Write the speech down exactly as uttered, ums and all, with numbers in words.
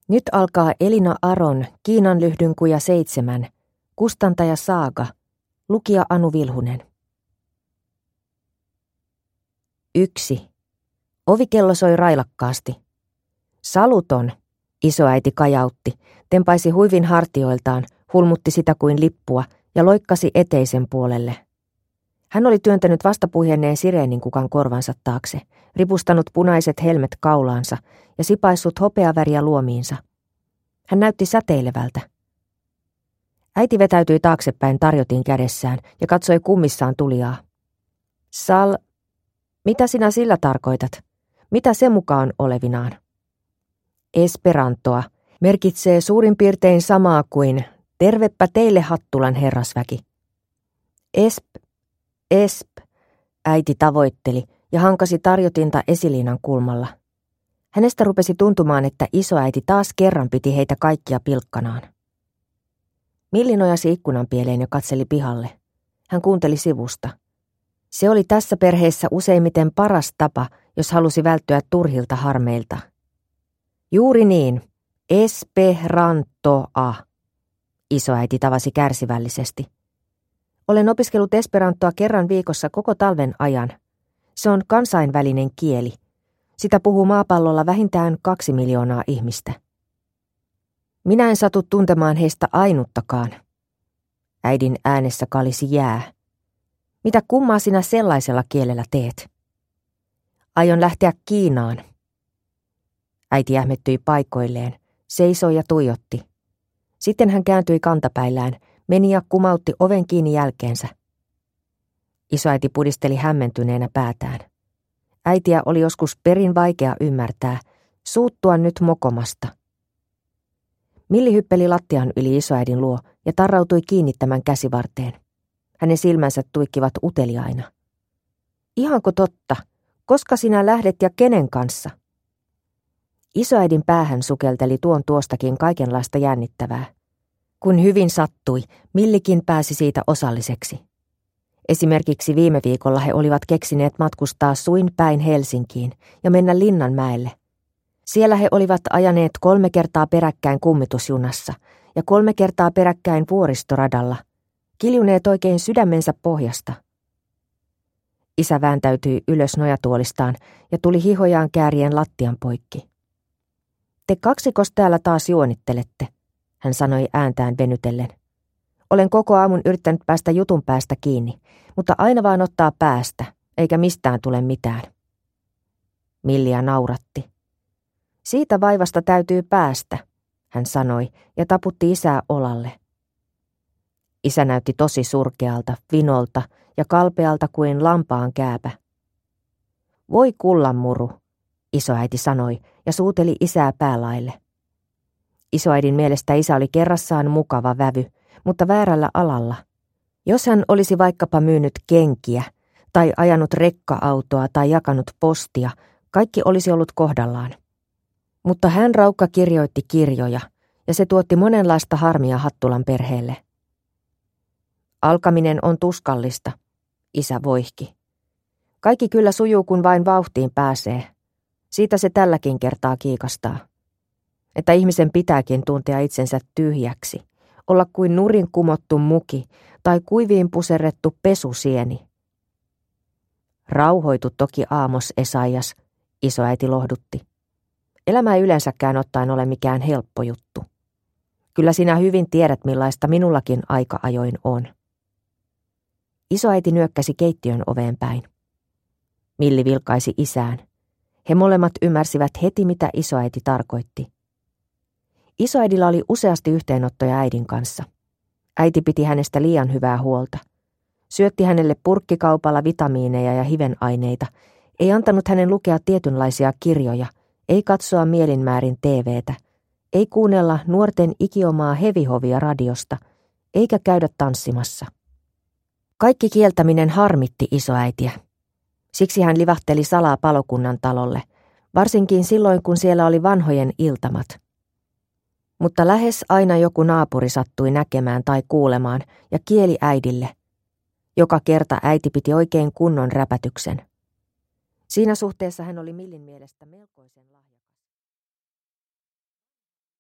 Nyt alkaa Elina Aron Kiinanlyhdynkuja seitsemän, kustantaja Saaga, lukija Anu Vilhunen. Yksi. Ovikello soi railakkaasti. Saluton, isoäiti kajautti, tempaisi huivin hartioiltaan, hulmutti sitä kuin lippua ja loikkasi eteisen puolelle. Hän oli työntänyt vastapuhjenneen sireenin kukan korvansa taakse, ripustanut punaiset helmet kaulaansa ja sipaissut hopeaväriä luomiinsa. Hän näytti säteilevältä. Äiti vetäytyi taaksepäin tarjotin kädessään ja katsoi kummissaan tulijaa. Sal, mitä sinä sillä tarkoitat? Mitä se mukaan olevinaan? Esperantoa merkitsee suurin piirtein samaa kuin tervepä teille Hattulan herrasväki. Esp, esp, äiti tavoitteli ja hankasi tarjotinta esiliinan kulmalla. Hänestä rupesi tuntumaan, että isoäiti taas kerran piti heitä kaikkia pilkkanaan. Milli nojasi ikkunan pieleen ja katseli pihalle. Hän kuunteli sivusta. Se oli tässä perheessä useimmiten paras tapa, jos halusi välttyä turhilta harmeilta. Juuri niin, esperantoa, isoäiti tavasi kärsivällisesti. Olen opiskellut esperantoa kerran viikossa koko talven ajan. Se on kansainvälinen kieli. Sitä puhuu maapallolla vähintään kaksi miljoonaa ihmistä. Minä en satu tuntemaan heistä ainuttakaan. Äidin äänessä kalisi jää. Mitä kummaa sinä sellaisella kielellä teet? Aion lähteä Kiinaan. Äiti jähmettyi paikoilleen, seisoi ja tuijotti. Sitten hän kääntyi kantapäillään, meni ja kumautti oven kiinni jälkeensä. Isoäiti pudisteli hämmentyneenä päätään. Äitiä oli joskus perin vaikea ymmärtää, suuttua nyt mokomasta. Milli hyppeli lattian yli isoäidin luo ja tarrautui kiinnittämään käsivarteen. Hänen silmänsä tuikkivat uteliaina. Ihanko totta? Koska sinä lähdet ja kenen kanssa? Isoäidin päähän sukelteli tuon tuostakin kaikenlaista jännittävää. Kun hyvin sattui, Millikin pääsi siitä osalliseksi. Esimerkiksi viime viikolla he olivat keksineet matkustaa suin päin Helsinkiin ja mennä Linnanmäelle. Siellä he olivat ajaneet kolme kertaa peräkkäin kummitusjunassa ja kolme kertaa peräkkäin vuoristoradalla, kiljuneet oikein sydämensä pohjasta. Isä vääntäytyi ylös nojatuolistaan ja tuli hihojaan käärien lattian poikki. Te kaksikos täällä taas juonittelette, hän sanoi ääntään venytellen. Olen koko aamun yrittänyt päästä jutun päästä kiinni, mutta aina vaan ottaa päästä, eikä mistään tule mitään. Millia nauratti. Siitä vaivasta täytyy päästä, hän sanoi ja taputti isää olalle. Isä näytti tosi surkealta, vinolta ja kalpealta kuin lampaan kääpä. Voi kullanmuru, isoäiti sanoi ja suuteli isää päälaille. Isoäidin mielestä isä oli kerrassaan mukava vävy, mutta väärällä alalla. Jos hän olisi vaikkapa myynyt kenkiä, tai ajanut rekka-autoa tai jakanut postia, kaikki olisi ollut kohdallaan. Mutta hän raukka kirjoitti kirjoja, ja se tuotti monenlaista harmia Hattulan perheelle. Alkaminen on tuskallista, isä voihki. Kaikki kyllä sujuu, kun vain vauhtiin pääsee. Siitä se tälläkin kertaa kiikastaa. Että ihmisen pitääkin tuntea itsensä tyhjäksi, olla kuin nurin kumottu muki tai kuiviin puserrettu pesusieni. Rauhoitu toki Aamos Esaias, isoäiti lohdutti. Elämä ei yleensäkään ottaen ole mikään helppo juttu. Kyllä sinä hyvin tiedät, millaista minullakin aika ajoin on. Isoäiti nyökkäsi keittiön oveen päin. Milli vilkaisi isään. He molemmat ymmärsivät heti, mitä isoäiti tarkoitti. Isoäidillä oli useasti yhteenottoja äidin kanssa. Äiti piti hänestä liian hyvää huolta. Syötti hänelle purkkikaupalla vitamiineja ja hivenaineita, ei antanut hänen lukea tietynlaisia kirjoja, ei katsoa mielinmäärin teeveetä, ei kuunnella nuorten ikiomaa hevihovia radiosta, eikä käydä tanssimassa. Kaikki kieltäminen harmitti isoäitiä. Siksi hän livahteli salaa palokunnan talolle, varsinkin silloin kun siellä oli vanhojen iltamat. Mutta lähes aina joku naapuri sattui näkemään tai kuulemaan ja kieli äidille. Joka kerta äiti piti oikein kunnon räpätyksen. Siinä suhteessa hän oli Millin mielestä melkoisen lahjakas.